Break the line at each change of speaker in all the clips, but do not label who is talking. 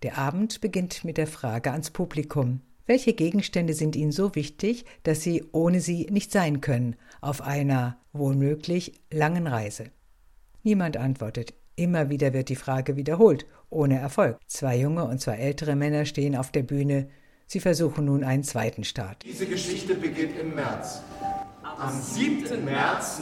Der Abend beginnt mit der Frage ans Publikum. Welche Gegenstände sind Ihnen so wichtig, dass Sie ohne sie nicht sein können, auf einer, womöglich, langen Reise? Niemand antwortet. Immer wieder wird die Frage wiederholt, ohne Erfolg. 2 junge und 2 ältere Männer stehen auf der Bühne. Sie versuchen nun einen zweiten Start.
Diese Geschichte beginnt im März. Am 7. März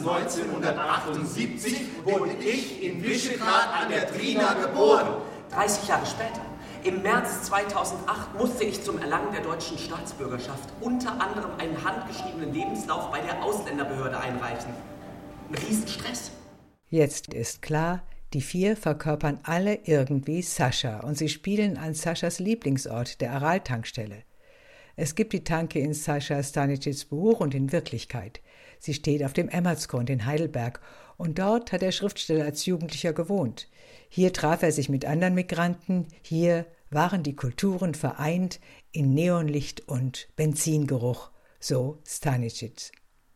1978 wurde ich in Visegrad an der Drina geboren.
30 Jahre später, im März 2008, musste ich zum Erlangen der deutschen Staatsbürgerschaft unter anderem einen handgeschriebenen Lebenslauf bei der Ausländerbehörde einreichen. Ein Riesenstress.
Jetzt ist klar, die 4 verkörpern alle irgendwie Sascha und sie spielen an Saschas Lieblingsort, der Aral-Tankstelle. Es gibt die Tanke in Sascha Stanisics Buch und in Wirklichkeit. Sie steht auf dem Emmertsgrund in Heidelberg und dort hat der Schriftsteller als Jugendlicher gewohnt. Hier traf er sich mit anderen Migranten, hier waren die Kulturen vereint in Neonlicht und Benzingeruch, so Stanisic.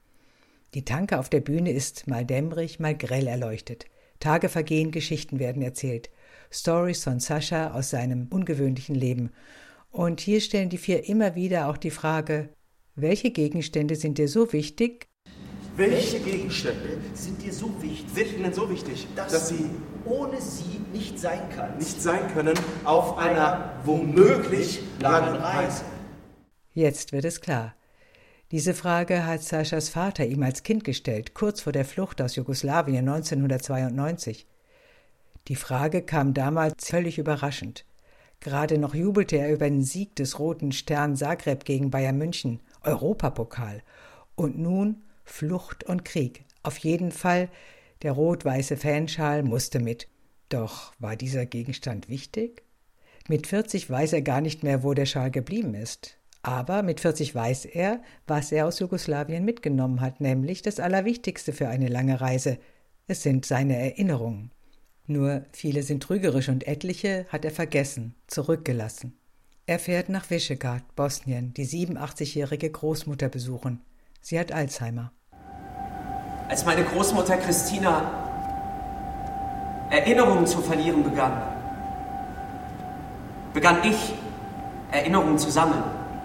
Die Tanke auf der Bühne ist mal dämmerig, mal grell erleuchtet. Tage vergehen, Geschichten werden erzählt. Stories von Sascha aus seinem ungewöhnlichen Leben. Und hier stellen die 4 immer wieder auch die Frage, welche Gegenstände sind dir so wichtig?
Welche Gegenstände sind dir so wichtig?
Sind Ihnen so wichtig,
dass sie ohne sie nicht sein kann.
nicht sein können auf einer womöglich langen Reise?
Jetzt wird es klar. Diese Frage hat Saschas Vater ihm als Kind gestellt, kurz vor der Flucht aus Jugoslawien 1992. Die Frage kam damals völlig überraschend. Gerade noch jubelte er über den Sieg des Roten Stern Zagreb gegen Bayern München, Europapokal. Und nun Flucht und Krieg. Auf jeden Fall, der rot-weiße Fanschal musste mit. Doch war dieser Gegenstand wichtig? Mit 40 weiß er gar nicht mehr, wo der Schal geblieben ist. Aber mit 40 weiß er, was er aus Jugoslawien mitgenommen hat, nämlich das Allerwichtigste für eine lange Reise. Es sind seine Erinnerungen. Nur viele sind trügerisch und etliche hat er vergessen, zurückgelassen. Er fährt nach Visegrad, Bosnien, die 87-jährige Großmutter besuchen. Sie hat Alzheimer.
Als meine Großmutter Christina Erinnerungen zu verlieren begann ich, Erinnerungen zu sammeln.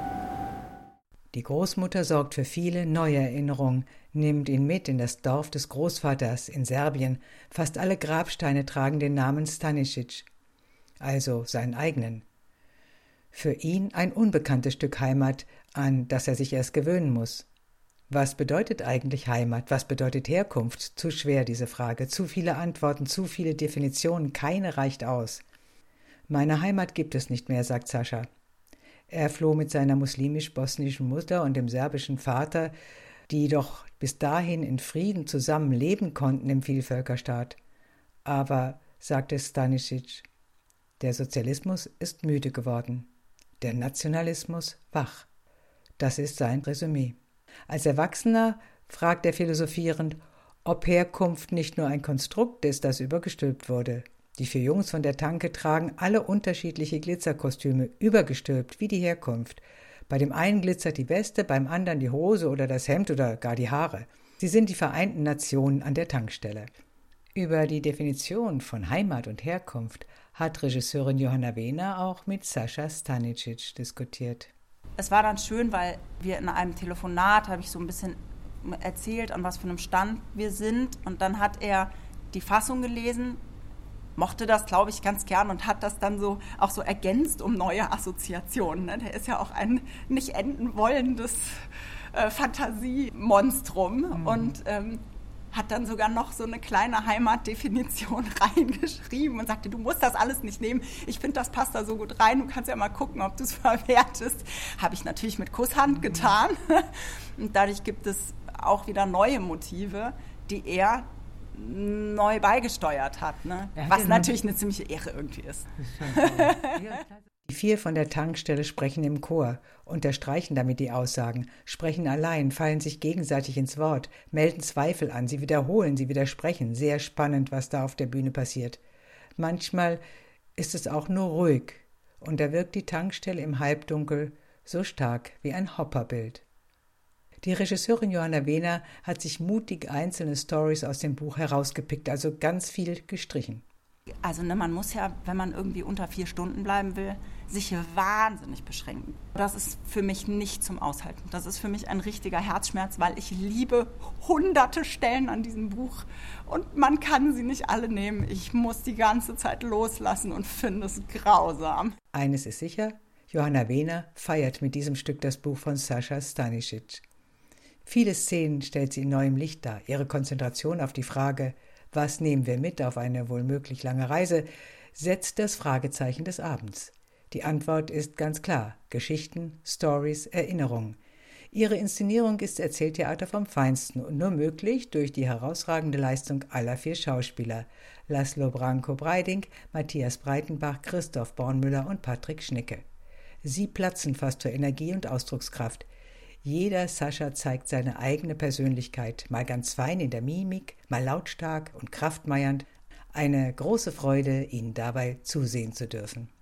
Die Großmutter sorgt für viele neue Erinnerungen, nimmt ihn mit in das Dorf des Großvaters in Serbien. Fast alle Grabsteine tragen den Namen Stanisic, also seinen eigenen. Für ihn ein unbekanntes Stück Heimat, an das er sich erst gewöhnen muss. Was bedeutet eigentlich Heimat? Was bedeutet Herkunft? Zu schwer diese Frage, zu viele Antworten, zu viele Definitionen, keine reicht aus. Meine Heimat gibt es nicht mehr, sagt Sascha. Er floh mit seiner muslimisch-bosnischen Mutter und dem serbischen Vater, die doch bis dahin in Frieden zusammen leben konnten im Vielvölkerstaat. Aber, sagte Stanisic, der Sozialismus ist müde geworden, der Nationalismus wach. Das ist sein Resümee. Als Erwachsener fragt er philosophierend, ob Herkunft nicht nur ein Konstrukt ist, das übergestülpt wurde. Die 4 Jungs von der Tanke tragen alle unterschiedliche Glitzerkostüme, übergestülpt wie die Herkunft. Bei dem einen glitzert die Weste, beim anderen die Hose oder das Hemd oder gar die Haare. Sie sind die Vereinten Nationen an der Tankstelle. Über die Definition von Heimat und Herkunft hat Regisseurin Johanna Wehner auch mit Sascha Stanisic diskutiert.
Es war dann schön, weil wir in einem Telefonat, habe ich so ein bisschen erzählt, an was für einem Stand wir sind. Und dann hat er die Fassung gelesen, mochte das, glaube ich, ganz gern und hat das dann so auch so ergänzt um neue Assoziationen. Ne? Der ist ja auch ein nicht enden wollendes Fantasiemonstrum und hat dann sogar noch so eine kleine Heimatdefinition reingeschrieben und sagte, du musst das alles nicht nehmen, ich finde, das passt da so gut rein, du kannst ja mal gucken, ob du es verwertest. Habe ich natürlich mit Kusshand getan und dadurch gibt es auch wieder neue Motive, die er neu beigesteuert hat, ne? Was natürlich eine ziemliche Ehre irgendwie ist.
Die 4 von der Tankstelle sprechen im Chor, unterstreichen damit die Aussagen, sprechen allein, fallen sich gegenseitig ins Wort, melden Zweifel an, sie wiederholen, sie widersprechen. Sehr spannend, was da auf der Bühne passiert. Manchmal ist es auch nur ruhig und da wirkt die Tankstelle im Halbdunkel so stark wie ein Hopperbild. Die Regisseurin Johanna Wehner hat sich mutig einzelne Stories aus dem Buch herausgepickt, also ganz viel gestrichen.
Also man muss ja, wenn man irgendwie unter 4 Stunden bleiben will, sich wahnsinnig beschränken. Das ist für mich nicht zum Aushalten. Das ist für mich ein richtiger Herzschmerz, weil ich liebe hunderte Stellen an diesem Buch und man kann sie nicht alle nehmen. Ich muss die ganze Zeit loslassen und finde es grausam.
Eines ist sicher, Johanna Wehner feiert mit diesem Stück das Buch von Sascha Stanisic. Viele Szenen stellt sie in neuem Licht dar. Ihre Konzentration auf die Frage, was nehmen wir mit auf eine wohl möglich lange Reise, setzt das Fragezeichen des Abends. Die Antwort ist ganz klar: Geschichten, Stories, Erinnerungen. Ihre Inszenierung ist Erzähltheater vom Feinsten und nur möglich durch die herausragende Leistung aller 4 Schauspieler: Laszlo Branko-Breiding, Matthias Breitenbach, Christoph Bornmüller und Patrick Schnicke. Sie platzen fast vor Energie und Ausdruckskraft. Jeder Sascha zeigt seine eigene Persönlichkeit, mal ganz fein in der Mimik, mal lautstark und kraftmeiernd. Eine große Freude, ihnen dabei zusehen zu dürfen.